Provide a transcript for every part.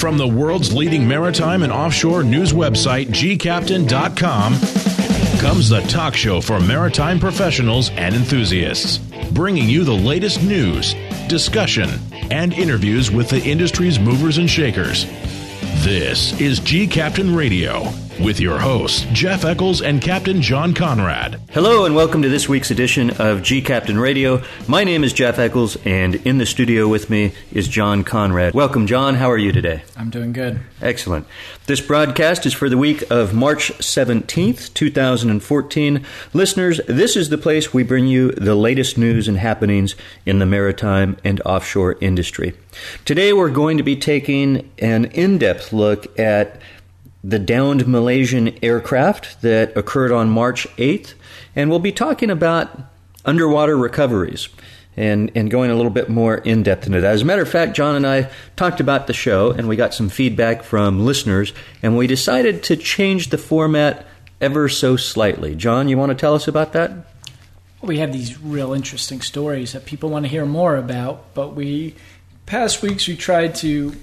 From the world's leading maritime and offshore news website, gcaptain.com, comes the talk show for maritime professionals and enthusiasts, bringing you the latest news, discussion, and interviews with the industry's movers and shakers. This is G Captain Radio with your hosts, Jeff Eccles and Captain John Conrad. Hello and welcome to this week's edition of G Captain Radio. My name is Jeff Eccles and in the studio with me is John Conrad. Welcome, John. How are you today? I'm doing good. Excellent. This broadcast is for the week of March 17th, 2014. Listeners, this is the place we bring you the latest news and happenings in the maritime and offshore industry. Today we're going to be taking an in-depth look at the downed Malaysian aircraft that occurred on March 8th, and we'll be talking about underwater recoveries and going a little bit more in-depth into that. As a matter of fact, John and I talked about the show, and we got some feedback from listeners, and we decided to change the format ever so slightly. John, you want to tell us about that? We have these real interesting stories that people want to hear more about, but past weeks we tried to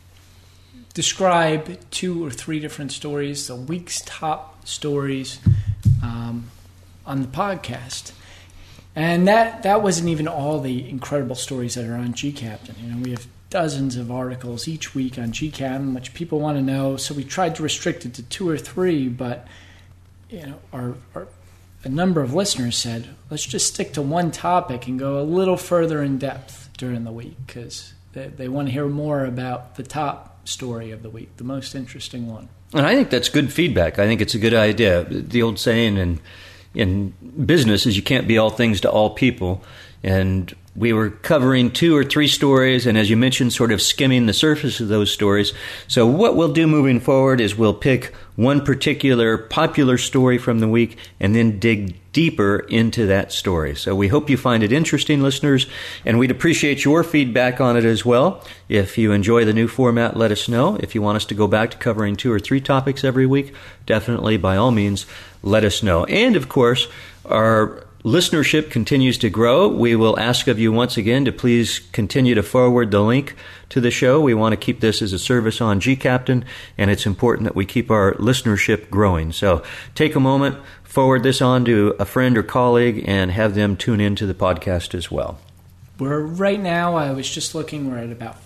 describe 2 or 3 different stories, the week's top stories on the podcast. And that wasn't even all the incredible stories that are on GCaptain. You know, we have dozens of articles each week on GCaptain, which people want to know. So we tried to restrict it to 2 or 3, but you know, a number of listeners said, let's just stick to one topic and go a little further in depth during the week because they want to hear more about the top story of the week, the most interesting one. And I think that's good feedback. I think it's a good idea. The old saying in business is you can't be all things to all people. And we were covering 2 or 3 stories, and as you mentioned, sort of skimming the surface of those stories. So what we'll do moving forward is we'll pick one particular popular story from the week and then dig deeper into that story. So we hope you find it interesting, listeners, and we'd appreciate your feedback on it as well. If you enjoy the new format, let us know. If you want us to go back to covering 2 or 3 topics every week, definitely, by all means, let us know. And, of course, our listenership continues to grow. We will ask of you once again to please continue to forward the link to the show. We want to keep this as a service on GCaptain, and it's important that we keep our listenership growing. So take a moment, forward this on to a friend or colleague, and have them tune into the podcast as well. We're right now, I was just looking, we're at about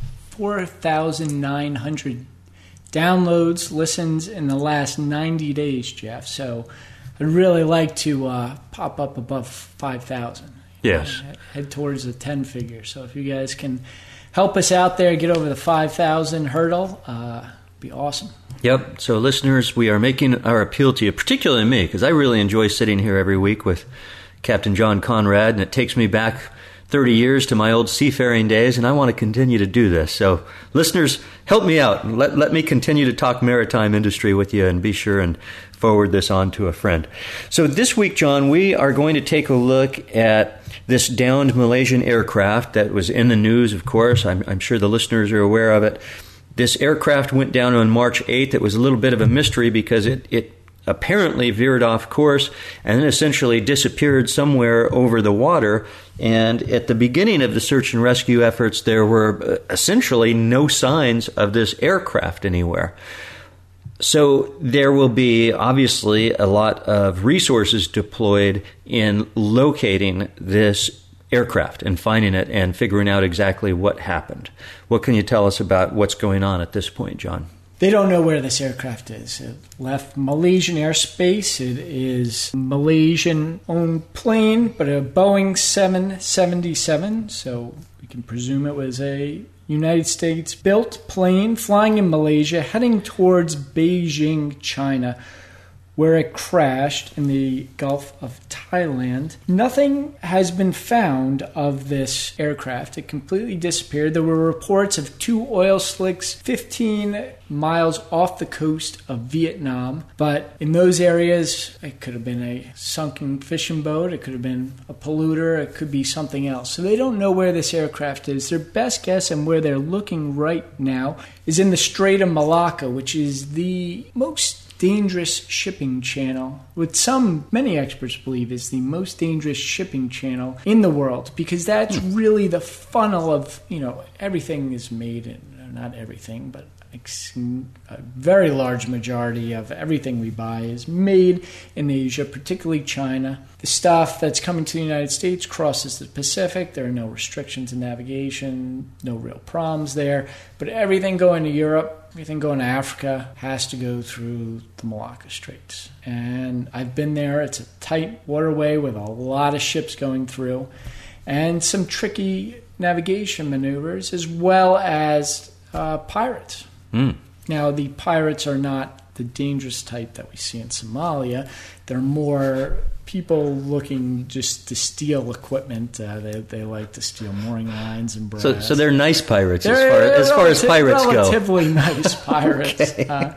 4,900 downloads, listens in the last 90 days, Jeff. So I'd really like to pop up above 5,000. Yes. Head towards the 10 figure. So if you guys can help us out there, get over the 5,000 hurdle, be awesome. Yep. So listeners, we are making our appeal to you, particularly me, because I really enjoy sitting here every week with Captain John Conrad, and it takes me back 30 years to my old seafaring days, and I want to continue to do this. So listeners, help me out. Let me continue to talk maritime industry with you, and be sure and forward this on to a friend. So this week, John, we are going to take a look at this downed Malaysian aircraft that was in the news, of course. I'm sure the listeners are aware of it. This aircraft went down on March 8th. It was a little bit of a mystery because it apparently veered off course and then essentially disappeared somewhere over the water. And at the beginning of the search and rescue efforts, there were essentially no signs of this aircraft anywhere. So there will be obviously a lot of resources deployed in locating this aircraft and finding it and figuring out exactly what happened. What can you tell us about what's going on at this point, John? They don't know where this aircraft is. It left Malaysian airspace. It is a Malaysian-owned plane, but a Boeing 777, so we can presume it was a United States-built plane flying in Malaysia, heading towards Beijing, China, where it crashed in the Gulf of Thailand. Nothing has been found of this aircraft. It completely disappeared. There were reports of 2 oil slicks 15 miles off the coast of Vietnam, but in those areas, it could have been a sunken fishing boat, it could have been a polluter, it could be something else. So they don't know where this aircraft is. Their best guess and where they're looking right now is in the Strait of Malacca, which is the most dangerous shipping channel, which many experts believe is the most dangerous shipping channel in the world, because that's really the funnel of, everything is made in not everything, but a very large majority of everything we buy is made in Asia, particularly China. The stuff that's coming to the United States crosses the Pacific. There are no restrictions in navigation, no real problems there. But everything going to Europe, everything going to Africa has to go through the Malacca Straits. And I've been there. It's a tight waterway with a lot of ships going through and some tricky navigation maneuvers, as well as pirates. Now, the pirates are not the dangerous type that we see in Somalia. They're more people looking just to steal equipment. They like to steal mooring lines and brass. So they're nice pirates as far as pirates go. Relatively nice pirates. Okay.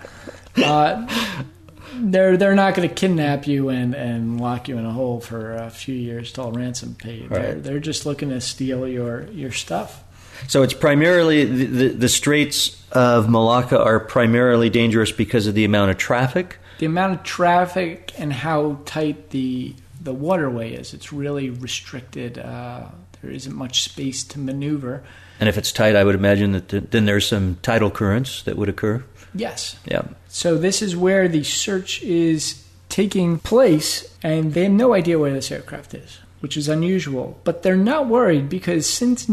They're not going to kidnap you and lock you in a hole for a few years till ransom paid. Right. They're just looking to steal your stuff. So it's primarily the Straits of Malacca are primarily dangerous because of the amount of traffic? The amount of traffic and how tight the waterway is. It's really restricted. There isn't much space to maneuver. And if it's tight, I would imagine that then there's some tidal currents that would occur? Yes. Yeah. So this is where the search is taking place, and they have no idea where this aircraft is, which is unusual. But they're not worried because since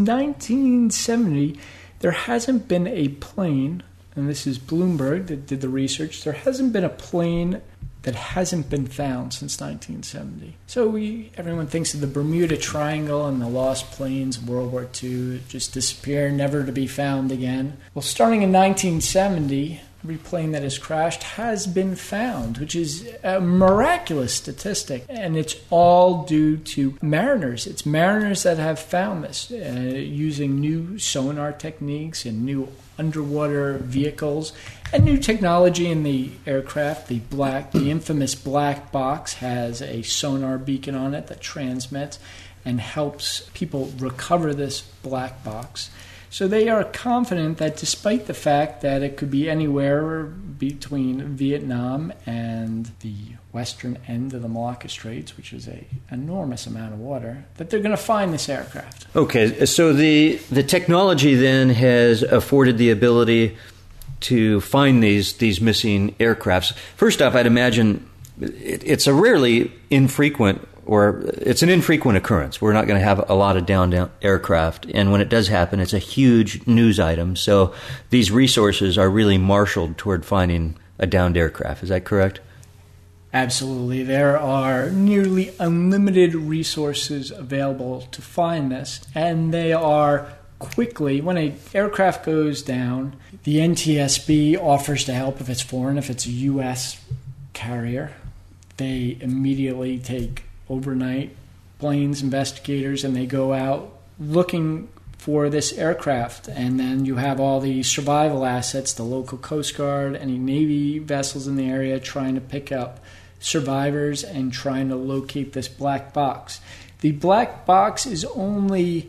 1970, there hasn't been a plane, and this is Bloomberg that did the research, there hasn't been a plane that hasn't been found since 1970. So everyone thinks of the Bermuda Triangle and the lost planes of World War II just disappear, never to be found again. Well, starting in 1970, every plane that has crashed has been found, which is a miraculous statistic. And it's all due to mariners. It's mariners that have found this using new sonar techniques and new underwater vehicles and new technology in the aircraft. The infamous black box has a sonar beacon on it that transmits and helps people recover this black box. So they are confident that despite the fact that it could be anywhere between Vietnam and the western end of the Malacca Straits, which is an enormous amount of water, that they're going to find this aircraft. Okay, so the technology then has afforded the ability to find these missing aircrafts. First off, I'd imagine it's a rarely infrequent, or it's an infrequent occurrence. We're not going to have a lot of downed aircraft, and when it does happen, it's a huge news item. So these resources are really marshaled toward finding a downed aircraft. Is that correct? Absolutely. There are nearly unlimited resources available to find this, and they are quickly, when an aircraft goes down, the NTSB offers to help if it's foreign. If it's a U.S. carrier, they immediately take overnight planes, investigators, and they go out looking for this aircraft. And then you have all the survival assets, the local Coast Guard, any Navy vessels in the area trying to pick up survivors and trying to locate this black box. The black box is only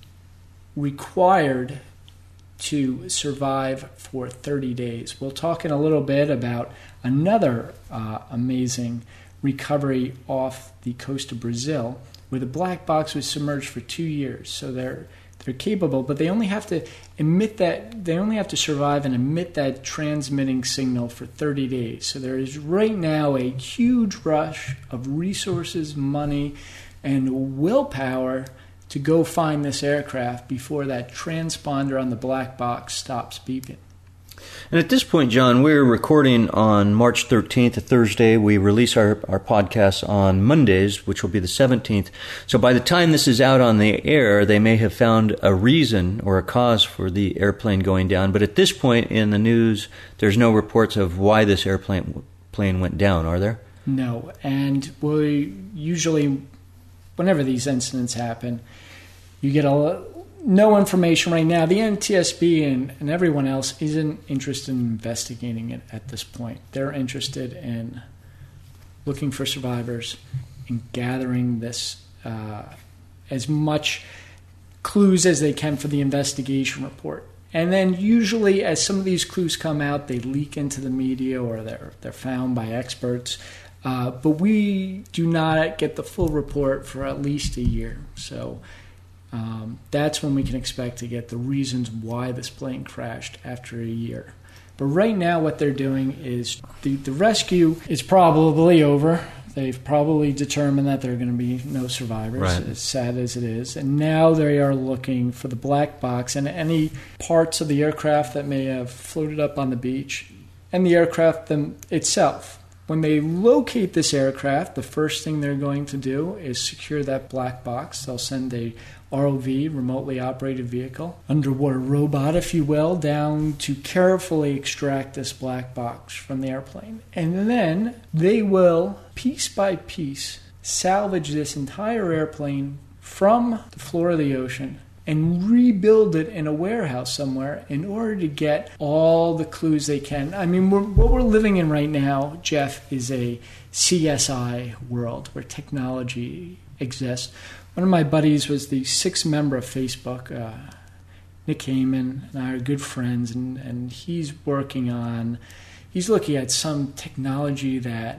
required to survive for 30 days. We'll talk in a little bit about another amazing recovery off the coast of Brazil, where the black box was submerged for 2 years. So they're capable, but they only have to survive and emit that transmitting signal for 30 days. So there is right now a huge rush of resources, money, and willpower to go find this aircraft before that transponder on the black box stops beeping. And at this point, John, we're recording on March 13th, a Thursday. We release our podcasts on Mondays, which will be the 17th. So by the time this is out on the air, they may have found a reason or a cause for the airplane going down. But at this point in the news, there's no reports of why this plane went down, are there? No. And we usually, whenever these incidents happen, you get no information right now. The NTSB and everyone else isn't interested in investigating it at this point. They're interested in looking for survivors and gathering this as much clues as they can for the investigation report. And then usually as some of these clues come out, they leak into the media or they're found by experts. But we do not get the full report for at least a year. So that's when we can expect to get the reasons why this plane crashed after a year. But right now what they're doing is the rescue is probably over. They've probably determined that there are going to be no survivors, right, as sad as it is. And now they are looking for the black box and any parts of the aircraft that may have floated up on the beach and the aircraft itself. When they locate this aircraft, the first thing they're going to do is secure that black box. They'll send a ROV, remotely operated vehicle, underwater robot, if you will, down to carefully extract this black box from the airplane. And then they will, piece by piece, salvage this entire airplane from the floor of the ocean and rebuild it in a warehouse somewhere in order to get all the clues they can. I mean, what we're living in right now, Jeff, is a CSI world where technology exists. One of my buddies was the 6th member of Facebook, Nick Heyman, and I are good friends, and he's looking at some technology that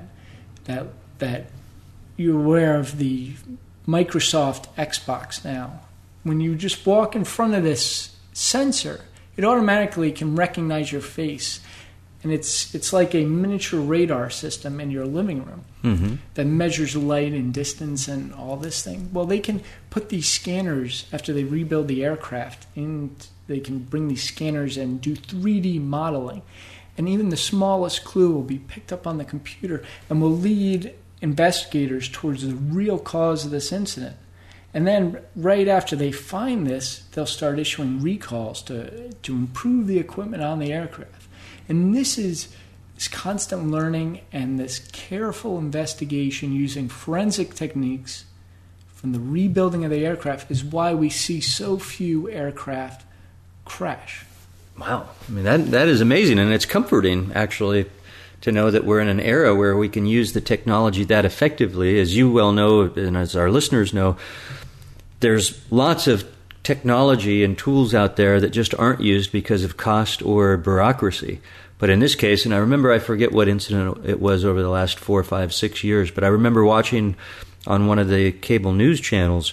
you're aware of, the Microsoft Xbox now. When you just walk in front of this sensor, it automatically can recognize your face. And it's like a miniature radar system in your living room that measures light and distance and all this thing. Well, they can put these scanners, after they rebuild the aircraft, they can bring these scanners and do 3D modeling. And even the smallest clue will be picked up on the computer and will lead investigators towards the real cause of this incident. And then right after they find this, they'll start issuing recalls to improve the equipment on the aircraft. And this is this constant learning and this careful investigation using forensic techniques from the rebuilding of the aircraft is why we see so few aircraft crash. Wow. I mean, that is amazing, and it's comforting, actually, to know that we're in an era where we can use the technology that effectively. As you well know, and as our listeners know, there's lots of technology and tools out there that just aren't used because of cost or bureaucracy. But in this case, and I forget what incident it was over the last 4, 5, 6 years, but I remember watching on one of the cable news channels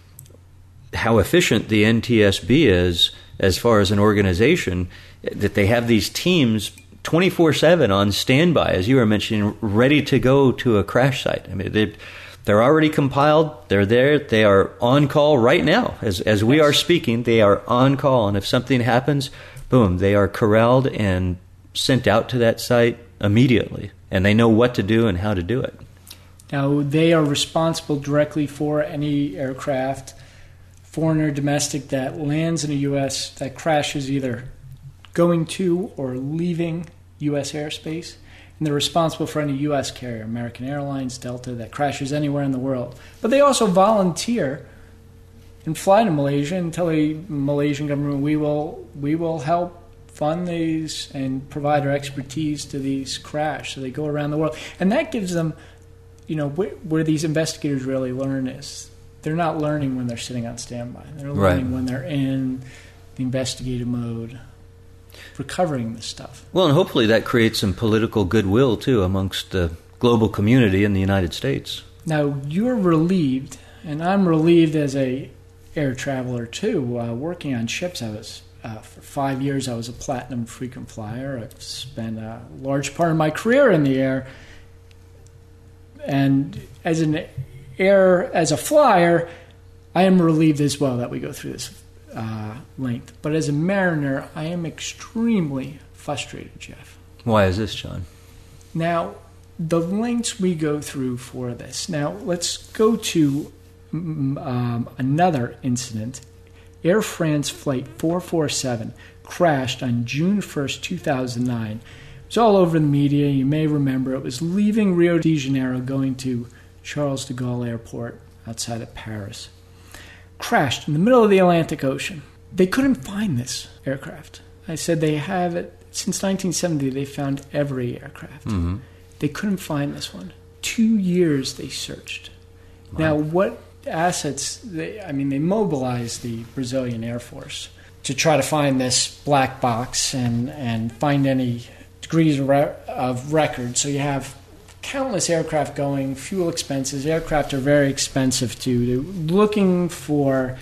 how efficient the NTSB is as far as an organization, that they have these teams 24/7 on standby, as you were mentioning, ready to go to a crash site. I mean, they're already compiled. They're there. They are on call right now. As we are speaking, they are on call. And if something happens, boom, they are corralled and sent out to that site immediately. And they know what to do and how to do it. Now, they are responsible directly for any aircraft, foreign or domestic, that lands in the U.S., that crashes either going to or leaving U.S. airspace. And they're responsible for any U.S. carrier, American Airlines, Delta, that crashes anywhere in the world. But they also volunteer and fly to Malaysia and tell the Malaysian government, we will help fund these and provide our expertise to these crash. So they go around the world. And that gives them, where these investigators really learn is they're not learning when they're sitting on standby. They're learning when they're in the investigative mode, recovering this stuff. Well, and hopefully that creates some political goodwill, too, amongst the global community in the United States. Now, you're relieved, and I'm relieved as a air traveler, too. Working on ships, I was for 5 years, I was a platinum frequent flyer. I've spent a large part of my career in the air. And as a flyer, I am relieved as well that we go through this length. But as a mariner, I am extremely frustrated, Jeff. Why is this, John? Now, the lengths we go through for this. Now, let's go to another incident. Air France Flight 447 crashed on June 1st, 2009. It was all over the media. You may remember it was leaving Rio de Janeiro going to Charles de Gaulle Airport outside of Paris. Crashed in the middle of the Atlantic Ocean. They couldn't find this aircraft. I said they have it since 1970. They found every aircraft. Mm-hmm. They couldn't find this one. 2 years they searched. Wow. Now, what assets? They mobilized the Brazilian Air Force to try to find this black box and find any degrees of record. So you have countless aircraft going, fuel expenses. Aircraft are very expensive too. They're looking for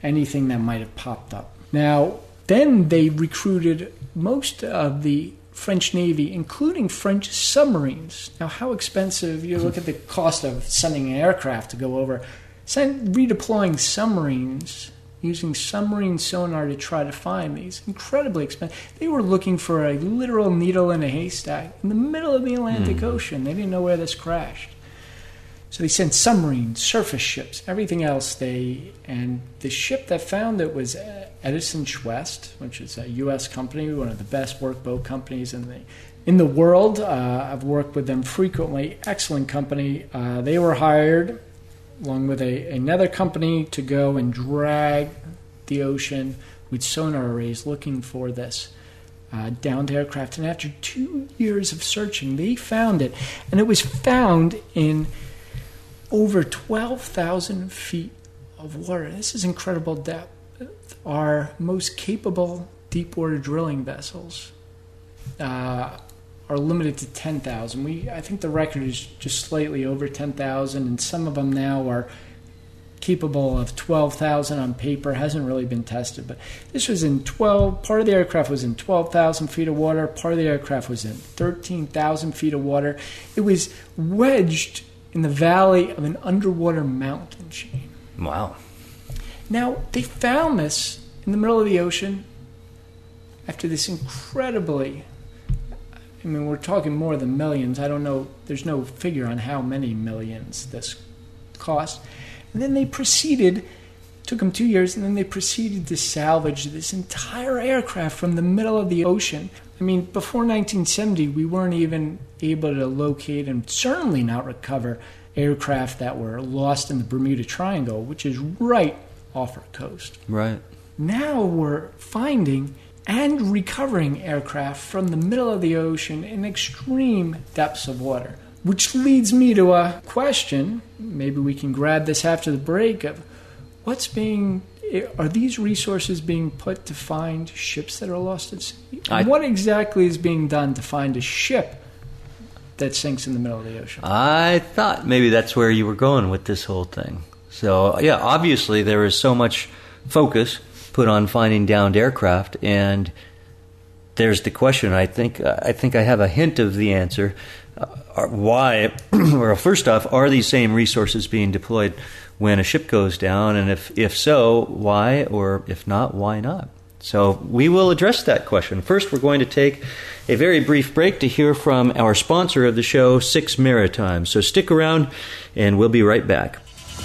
anything that might have popped up. Now, then they recruited most of the French Navy, including French submarines. Now, how expensive, you look at the cost of sending an aircraft to go over, redeploying submarines, using submarine sonar to try to find these, incredibly expensive. They were looking for a literal needle in a haystack in the middle of the Atlantic Ocean. They didn't know where this crashed. So they sent submarines, surface ships, everything else. And the ship that found it was Edison Schwest, which is a U.S. company, one of the best workboat companies in the world. I've worked with them frequently. Excellent company. They were hired along with another company to go and drag the ocean with sonar arrays looking for this downed aircraft. And after 2 years of searching, they found it. And it was found in over 12,000 feet of water. This is incredible depth. Our most capable deep-water drilling vessels are limited to 10,000. I think the record is just slightly over 10,000, and some of them now are capable of 12,000 on paper. Hasn't really been tested, but this was in part of the aircraft was in 12,000 feet of water, part of the aircraft was in 13,000 feet of water. It was wedged in the valley of an underwater mountain chain. Wow. Now, they found this in the middle of the ocean after this incredibly, we're talking more than millions. I don't know, there's no figure on how many millions this cost. And then they proceeded, took them 2 years, and then they proceeded to salvage this entire aircraft from the middle of the ocean. Before 1970, we weren't even able to locate and certainly not recover aircraft that were lost in the Bermuda Triangle, which is right off our coast. Right. Now we're finding and recovering aircraft from the middle of the ocean in extreme depths of water, which leads me to a question, maybe we can grab this after the break, of are these resources being put to find ships that are lost at sea? What exactly is being done to find a ship that sinks in the middle of the ocean? I thought maybe that's where you were going with this whole thing. So, yeah, obviously there is so much focus put on finding downed aircraft, and there's the question. I think I have a hint of the answer. Why? Well, first off, are these same resources being deployed when a ship goes down? And if so, why? Or if not, why not? So we will address that question. First, we're going to take a very brief break to hear from our sponsor of the show, Six Maritime. So stick around, and we'll be right back.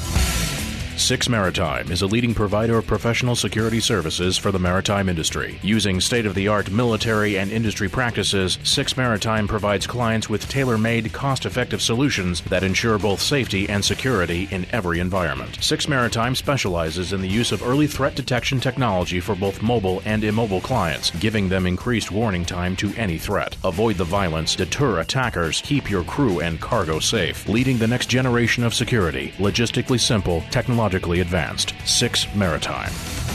Six Maritime is a leading provider of professional security services for the maritime industry. Using state-of-the-art military and industry practices, Six Maritime provides clients with tailor-made, cost-effective solutions that ensure both safety and security in every environment. Six Maritime specializes in the use of early threat detection technology for both mobile and immobile clients, giving them increased warning time to any threat. Avoid the violence, deter attackers, keep your crew and cargo safe. Leading the next generation of security. Logistically simple, technologically advanced. Six Maritime.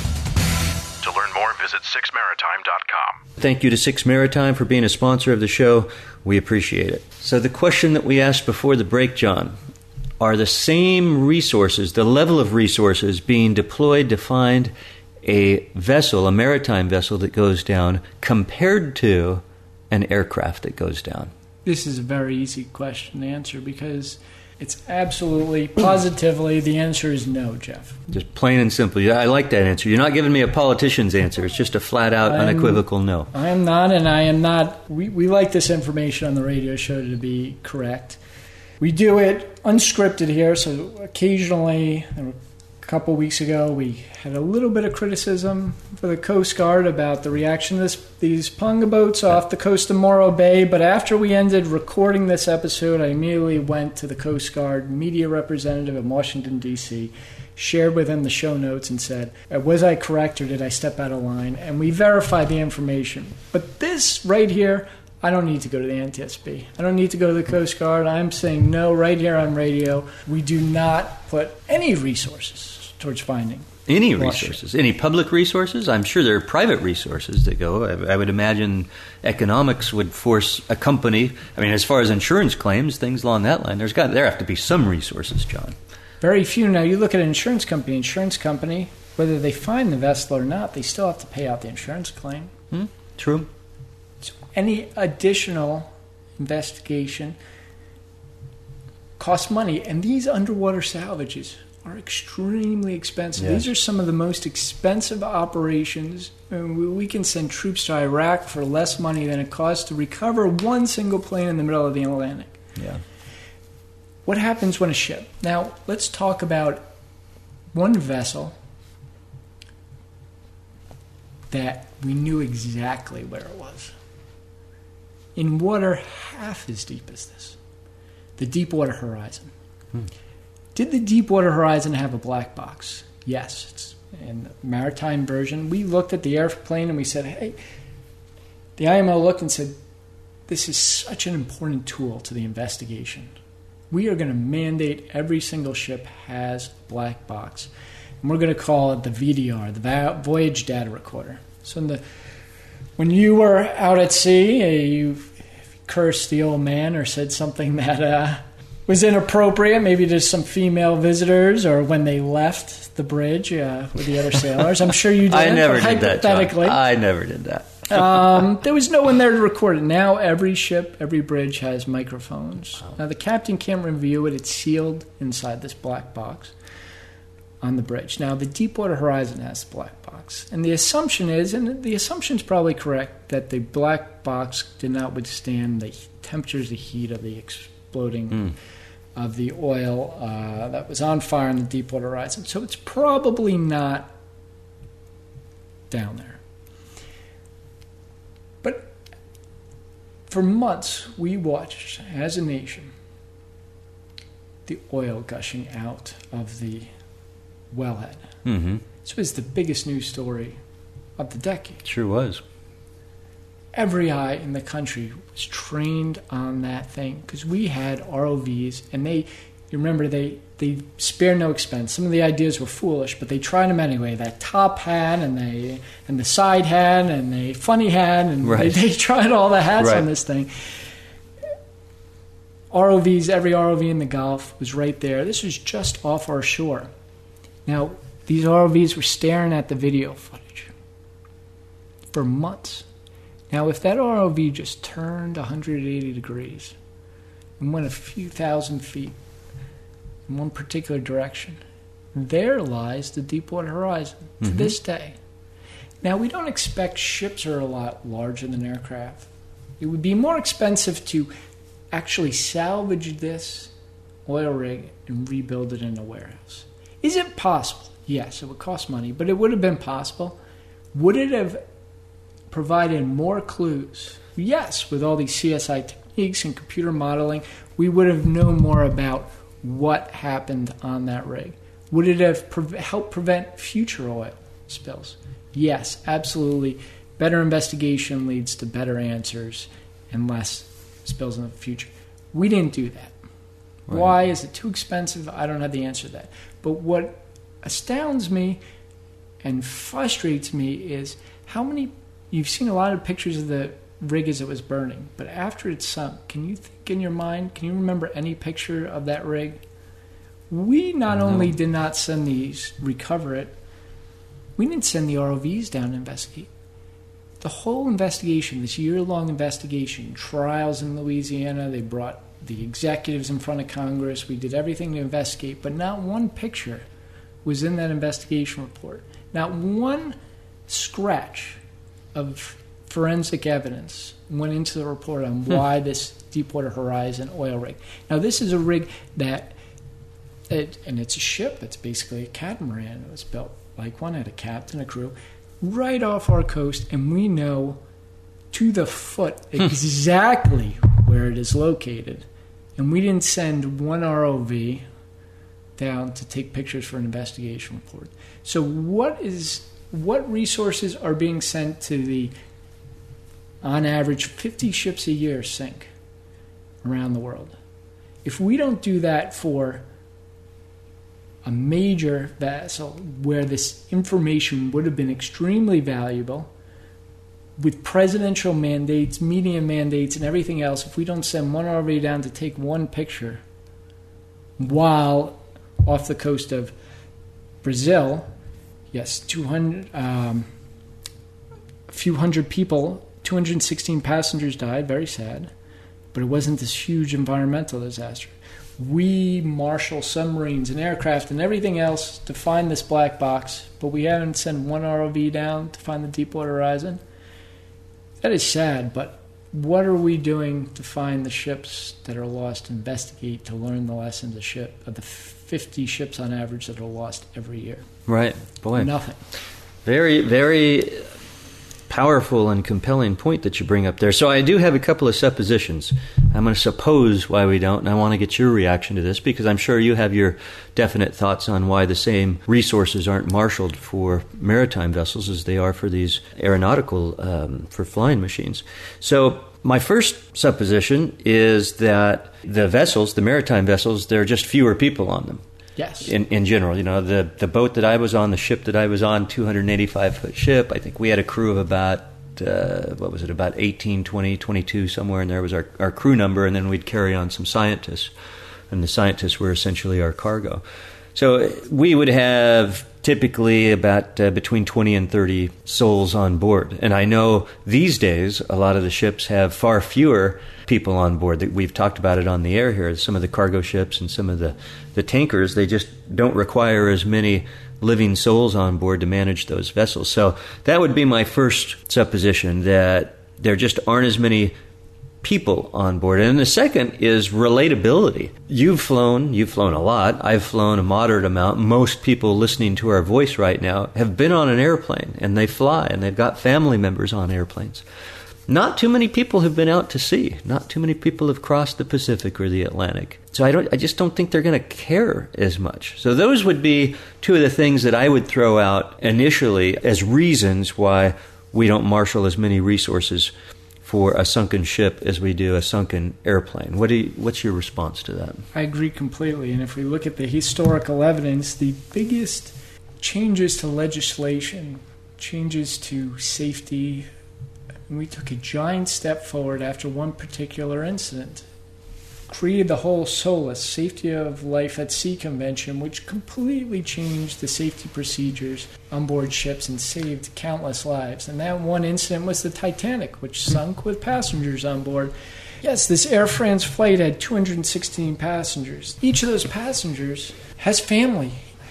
To learn more, visit sixmaritime.com. Thank you to Six Maritime for being a sponsor of the show. We appreciate it. So the question that we asked before the break, John, are the same resources, the level of resources being deployed to find a vessel, a maritime vessel that goes down, compared to an aircraft that goes down? This is a very easy question to answer because it's absolutely, positively, the answer is no, Jeff. Just plain and simple. I like that answer. You're not giving me a politician's answer. It's just a flat-out, unequivocal no. I am not, and I am not. We like this information on the radio show to be correct. We do it unscripted here, so occasionally, a couple weeks ago, we had a little bit of criticism for the Coast Guard about the reaction to these Ponga boats off the coast of Morro Bay, but after we ended recording this episode, I immediately went to the Coast Guard media representative in Washington, D.C., shared with him the show notes and said, was I correct or did I step out of line? And we verified the information. But this right here, I don't need to go to the NTSB. I don't need to go to the Coast Guard. I'm saying no right here on radio. We do not put any resources towards finding any resources. Any public resources? I'm sure there are private resources that go. I would imagine economics would force a company. As far as insurance claims, things along that line, there have to be some resources, John. Very few. Now, you look at an insurance company. whether they find the vessel or not, they still have to pay out the insurance claim. True. So any additional investigation costs money, and these underwater salvages are extremely expensive. Yes. These are some of the most expensive operations. We can send troops to Iraq for less money than it costs to recover one single plane in the middle of the Atlantic. Yeah. What happens when a ship... Now, let's talk about one vessel that we knew exactly where it was. In water half as deep as this. The Deepwater Horizon. Did the Deepwater Horizon have a black box? Yes. It's in the maritime version. We looked at the airplane and we said, hey, the IMO looked and said, this is such an important tool to the investigation. We are going to mandate every single ship has a black box. And we're going to call it the VDR, the Voyage Data Recorder. So when you were out at sea, you cursed the old man or said something that was inappropriate, maybe to some female visitors, or when they left the bridge with the other sailors. I'm sure you did. I never did that, hypothetically. I never did that. There was no one there to record it. Now every ship, every bridge has microphones. Now the captain can't review it. It's sealed inside this black box on the bridge. Now the Deepwater Horizon has the black box. And the assumption is, and the assumption's probably correct, that the black box did not withstand the temperatures, the heat of the exploding of the oil that was on fire in the Deepwater Horizon. So it's probably not down there. But for months, we watched, as a nation, the oil gushing out of the wellhead. Mm-hmm. This was the biggest news story of the decade. Sure was. Every eye in the country was trained on that thing because we had ROVs, and you remember, they spare no expense. Some of the ideas were foolish, but they tried them anyway. That top hat and the side hat and the funny hat, and right. they tried all the hats right. on this thing. ROVs, every ROV in the Gulf was right there. This was just off our shore. Now, these ROVs were staring at the video footage for months. Now, if that ROV just turned 180 degrees and went a few thousand feet in one particular direction, there lies the Deepwater Horizon to this day. Now, we don't expect ships are a lot larger than aircraft. It would be more expensive to actually salvage this oil rig and rebuild it in a warehouse. Is it possible? Yes, it would cost money, but it would have been possible. Would it have provided more clues? Yes, with all these CSI techniques and computer modeling, we would have known more about what happened on that rig. Would it have helped prevent future oil spills? Yes, absolutely. Better investigation leads to better answers and less spills in the future. We didn't do that. Right. Why? Is it too expensive? I don't have the answer to that. But what astounds me and frustrates me is how many... You've seen a lot of pictures of the rig as it was burning, but after it sunk, can you think in your mind, can you remember any picture of that rig? We not only did not send recover it, we didn't send the ROVs down to investigate. The whole investigation, this year-long investigation, trials in Louisiana, they brought the executives in front of Congress, we did everything to investigate, but not one picture was in that investigation report. Not one scratch of forensic evidence went into the report on why this Deepwater Horizon oil rig. Now, this is a rig and it's a ship. It's basically a catamaran. It was built like one, had a captain, a crew, right off our coast, and we know to the foot exactly where it is located. And we didn't send one ROV down to take pictures for an investigation report. So what resources are being sent to the, on average, 50 ships a year sink around the world? If we don't do that for a major vessel where this information would have been extremely valuable, with presidential mandates, media mandates, and everything else, if we don't send one RV down to take one picture while off the coast of Brazil, Yes, 200, a few hundred people, 216 passengers died, very sad, but it wasn't this huge environmental disaster. We marshal submarines and aircraft and everything else to find this black box, but we haven't sent one ROV down to find the Deepwater Horizon. That is sad, but what are we doing to find the ships that are lost, investigate, to learn the lessons of the 50 ships on average that are lost every year? Right. Boy. Nothing. Very, very powerful and compelling point that you bring up there. So I do have a couple of suppositions. I'm going to suppose why we don't, and I want to get your reaction to this because I'm sure you have your definite thoughts on why the same resources aren't marshaled for maritime vessels as they are for these aeronautical, for flying machines. So my first supposition is that the vessels, the maritime vessels, there are just fewer people on them. Yes. In general, the boat that I was on, the ship that I was on, 285-foot ship, I think we had a crew of about, about 18, 20, 22, somewhere in there was our crew number, and then we'd carry on some scientists, and the scientists were essentially our cargo. So we would have typically about between 20 and 30 souls on board. And I know these days a lot of the ships have far fewer people on board. We've talked about it on the air here. Some of the cargo ships and some of the tankers, they just don't require as many living souls on board to manage those vessels. So that would be my first supposition, that there just aren't as many people on board. And the second is relatability. You've flown a lot. I've flown a moderate amount. Most people listening to our voice right now have been on an airplane, and they fly, and they've got family members on airplanes. Not too many people have been out to sea. Not too many people have crossed the Pacific or the Atlantic. So I just don't think they're going to care as much. So those would be two of the things that I would throw out initially as reasons why we don't marshal as many resources for a sunken ship as we do a sunken airplane. What's your response to that? I agree completely. And if we look at the historical evidence, the biggest changes to legislation, changes to safety, and we took a giant step forward after one particular incident. Created the whole SOLAS, Safety of Life at Sea Convention, which completely changed the safety procedures on board ships and saved countless lives. And that one incident was the Titanic, which sunk with passengers on board. Yes, this Air France flight had 216 passengers. Each of those passengers has family.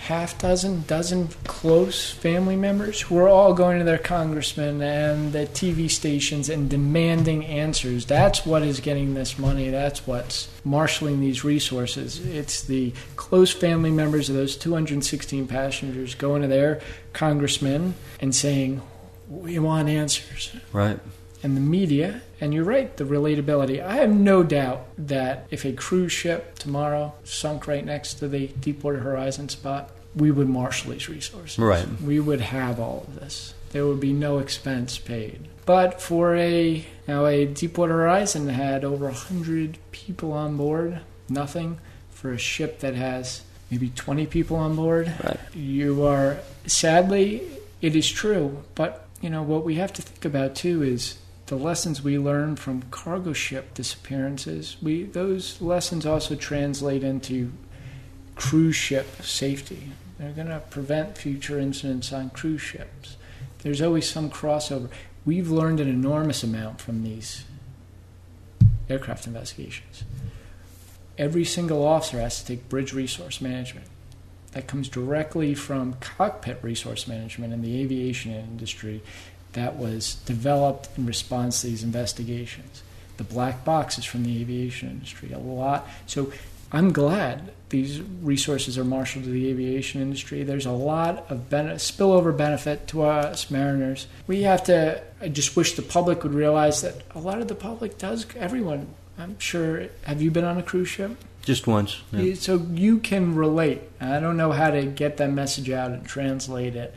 Dozen close family members who are all going to their congressmen and the TV stations and demanding answers. That's what is getting this money. That's what's marshaling these resources. It's the close family members of those 216 passengers going to their congressmen and saying, we want answers. Right. And the media, and you're right, the relatability. I have no doubt that if a cruise ship tomorrow sunk right next to the Deepwater Horizon spot, we would marshal these resources. Right. We would have all of this. There would be no expense paid. But for a Deepwater Horizon that had over 100 people on board, nothing. For a ship that has maybe 20 people on board, right. You are, sadly, it is true. But, what we have to think about, too, is the lessons we learn from cargo ship disappearances. Those lessons also translate into cruise ship safety. They're going to prevent future incidents on cruise ships. There's always some crossover. We've learned an enormous amount from these aircraft investigations. Every single officer has to take bridge resource management. That comes directly from cockpit resource management in the aviation industry that was developed in response to these investigations. The black box is from the aviation industry, a lot. So I'm glad these resources are marshaled to the aviation industry. There's a lot of spillover benefit to us mariners. I just wish the public would realize that a lot of the public does, everyone, I'm sure, have you been on a cruise ship? Just once. Yeah. So you can relate. I don't know how to get that message out and translate it.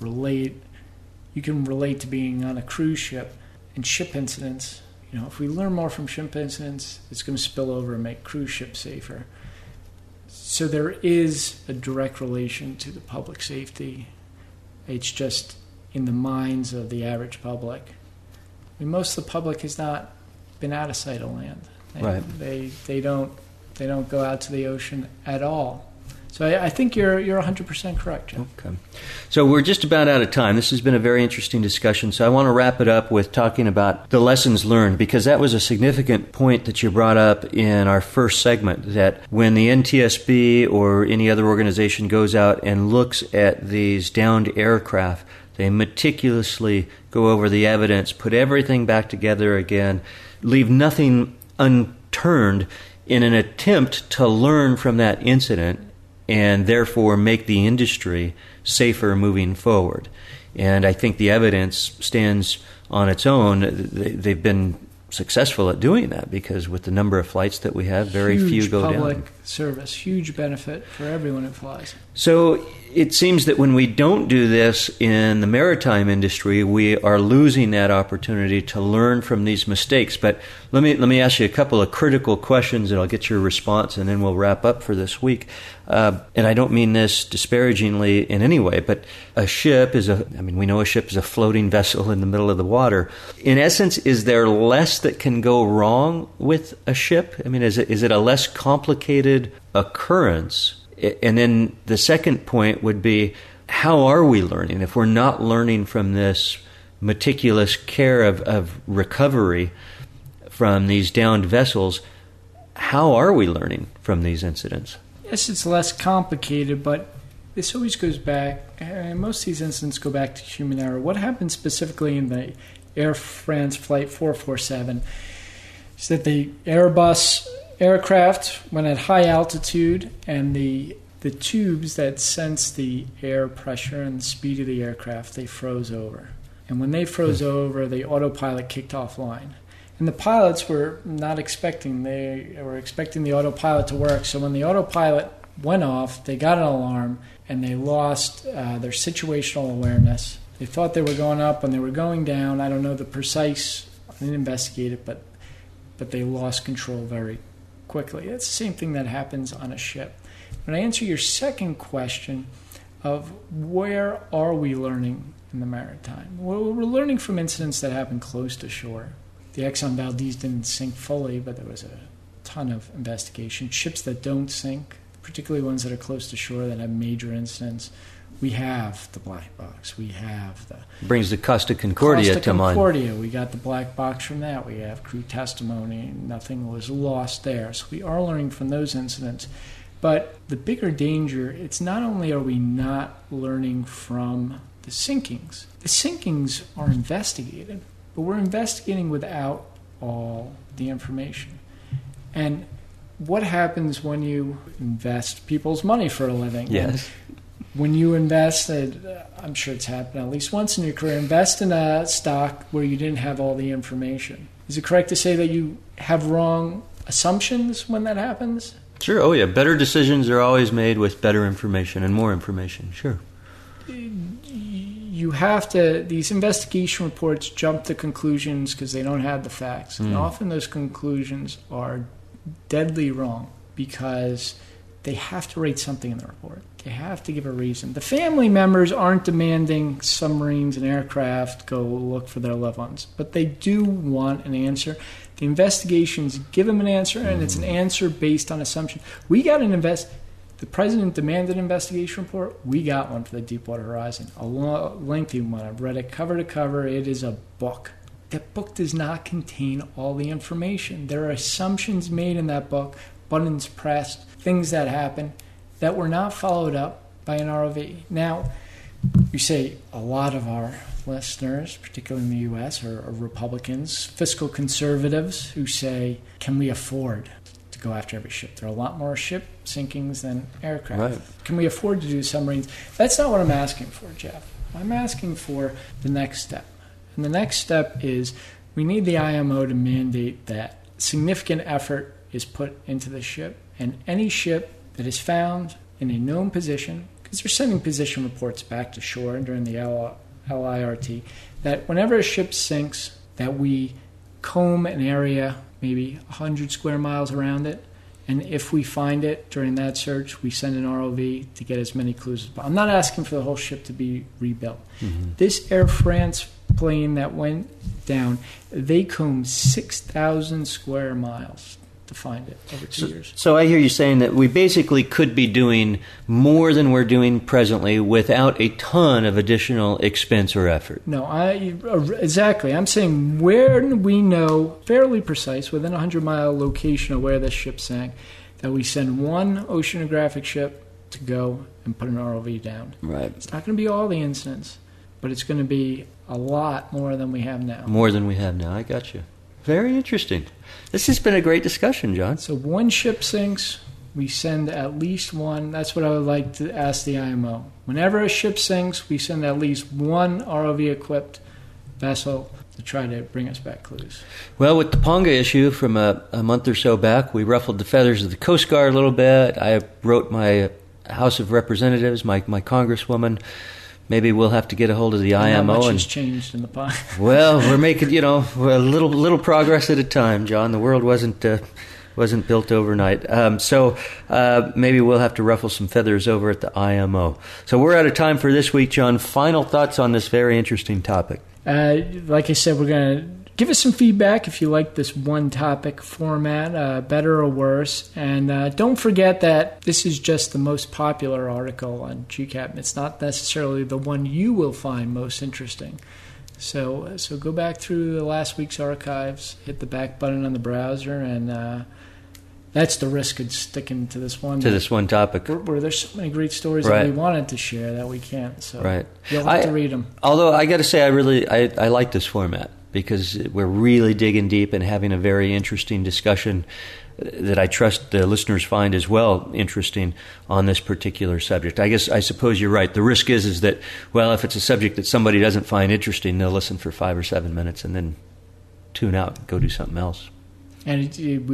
You can relate to being on a cruise ship and ship incidents. If we learn more from ship incidents, it's going to spill over and make cruise ships safer. So there is a direct relation to the public safety. It's just in the minds of the average public. Most of the public has not been out of sight of land. Right. They don't go out to the ocean at all. So I think you're 100% correct, Jeff. Okay. So we're just about out of time. This has been a very interesting discussion. So I want to wrap it up with talking about the lessons learned, because that was a significant point that you brought up in our first segment, that when the NTSB or any other organization goes out and looks at these downed aircraft, they meticulously go over the evidence, put everything back together again, leave nothing unturned in an attempt to learn from that incident and therefore make the industry safer moving forward. And I think the evidence stands on its own. They've been successful at doing that, because with the number of flights that we have, very few go down. Huge public service, huge benefit for everyone who flies. So it seems that when we don't do this in the maritime industry, we are losing that opportunity to learn from these mistakes. But let me ask you a couple of critical questions, and I'll get your response, and then we'll wrap up for this week. And I don't mean this disparagingly in any way, but a ship we know a ship is a floating vessel in the middle of the water. In essence, is there less that can go wrong with a ship? I mean, is it a less complicated occurrence? And then the second point would be, how are we learning? If we're not learning from this meticulous care of recovery from these downed vessels, how are we learning from these incidents? Yes, it's less complicated, but this always goes back, and most of these incidents go back to human error. What happened specifically in the Air France Flight 447 is that the Airbus aircraft went at high altitude, and the tubes that sense the air pressure and the speed of the aircraft, they froze over. And when they froze over, the autopilot kicked offline. And the pilots were not expecting. They were expecting the autopilot to work. So when the autopilot went off, they got an alarm, and they lost their situational awareness. They thought they were going up, and they were going down. I don't know the precise, I didn't investigate it, but they lost control very quickly. It's the same thing that happens on a ship. When I answer your second question of where are we learning in the maritime, well, we're learning from incidents that happen close to shore. The Exxon Valdez didn't sink fully, but there was a ton of investigation. Ships that don't sink, particularly ones that are close to shore that have major incidents, we have the black box. We have the... Brings the Costa Concordia to mind. Concordia. We got the black box from that. We have crew testimony. Nothing was lost there. So we are learning from those incidents. But the bigger danger, it's not only are we not learning from the sinkings. The sinkings are investigated, but we're investigating without all the information. And what happens when you invest people's money for a living? Yes. When you invest, I'm sure it's happened at least once in your career, invest in a stock where you didn't have all the information. Is it correct to say that you have wrong assumptions when that happens? Sure. Oh, yeah. Better decisions are always made with better information and more information. Sure. You have to, these investigation reports jump to conclusions because they don't have the facts. And often those conclusions are deadly wrong because they have to write something in the report. They have to give a reason. The family members aren't demanding submarines and aircraft go look for their loved ones, but they do want an answer. The investigations give them an answer, and it's an answer based on assumption. We got the president demanded an investigation report. We got one for the Deepwater Horizon, a lengthy one. I've read it cover to cover. It is a book. That book does not contain all the information. There are assumptions made in that book, buttons pressed, things that happen that were not followed up by an ROV. Now, you say a lot of our listeners, particularly in the U.S., are Republicans, fiscal conservatives who say, can we afford to go after every ship? There are a lot more ship sinkings than aircraft. Right. Can we afford to do submarines? That's not what I'm asking for, Jeff. I'm asking for the next step. And the next step is we need the IMO to mandate that significant effort is put into the ship, and any ship that is found in a known position, because they're sending position reports back to shore during the LIRT, that whenever a ship sinks, that we comb an area, maybe 100 square miles around it, and if we find it during that search, we send an ROV to get as many clues as possible. I'm not asking for the whole ship to be rebuilt. Mm-hmm. This Air France plane that went down, they combed 6,000 square miles to find it over 2 years. So I hear you saying that we basically could be doing more than we're doing presently without a ton of additional expense or effort. No, exactly. I'm saying where we know fairly precise, within a 100-mile location of where this ship sank, that we send one oceanographic ship to go and put an ROV down. Right. It's not going to be all the incidents, but it's going to be a lot more than we have now. More than we have now. I got you. Very interesting. This has been a great discussion, John. So one ship sinks, we send at least one. That's what I would like to ask the IMO. Whenever a ship sinks, we send at least one ROV-equipped vessel to try to bring us back clues. Well, with the Ponga issue from a month or so back, we ruffled the feathers of the Coast Guard a little bit. I wrote my House of Representatives, my congresswoman. Maybe we'll have to get a hold of the IMO. Not much has changed in the pond. Well, we're making, a little progress at a time, John. The world wasn't built overnight. So maybe we'll have to ruffle some feathers over at the IMO. So we're out of time for this week, John. Final thoughts on this very interesting topic. Like I said, we're going to give us some feedback if you like this one topic format, better or worse. And don't forget that this is just the most popular article on GCAPTN. It's not necessarily the one you will find most interesting. So go back through the last week's archives, hit the back button on the browser, and that's the risk of sticking to this one. To this one topic. Where there's so many great stories that we wanted to share that we can't. So you'll have to read them. Although I got to say, I like this format, because we're really digging deep and having a very interesting discussion that I trust the listeners find as well interesting on this particular subject. I suppose you're right. The risk is that, well, if it's a subject that somebody doesn't find interesting, they'll listen for 5 or 7 minutes and then tune out and go do something else. And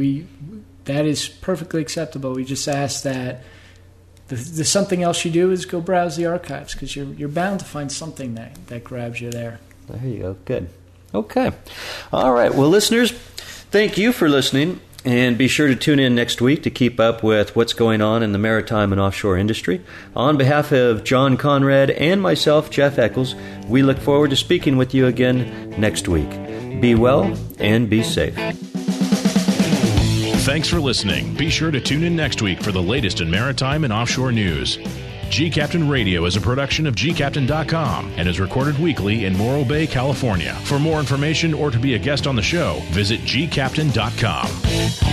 that is perfectly acceptable. We just ask that the something else you do is go browse the archives, because you're bound to find something that grabs you there. There you go. Good. Okay. All right. Well, listeners, thank you for listening, and be sure to tune in next week to keep up with what's going on in the maritime and offshore industry. On behalf of John Conrad and myself, Jeff Eccles, we look forward to speaking with you again next week. Be well and be safe. Thanks for listening. Be sure to tune in next week for the latest in maritime and offshore news. GCAPTN Radio is a production of GCAPTN.com and is recorded weekly in Morro Bay, California. For more information or to be a guest on the show, visit GCAPTN.com.